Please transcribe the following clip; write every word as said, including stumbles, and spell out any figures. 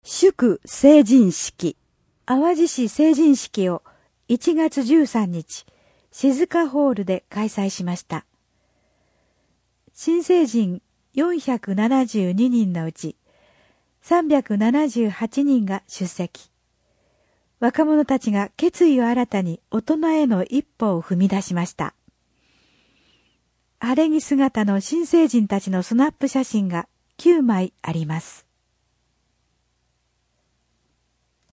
祝成人式、淡路市成人式をいちがつじゅうさんにち、静かホールで開催しました。新成人よんひゃくななじゅうににんのうち、さんびゃくななじゅうはちにんが出席。若者たちが決意を新たに大人への一歩を踏み出しました。晴れ着姿の新成人たちのスナップ写真がきゅうまいあります。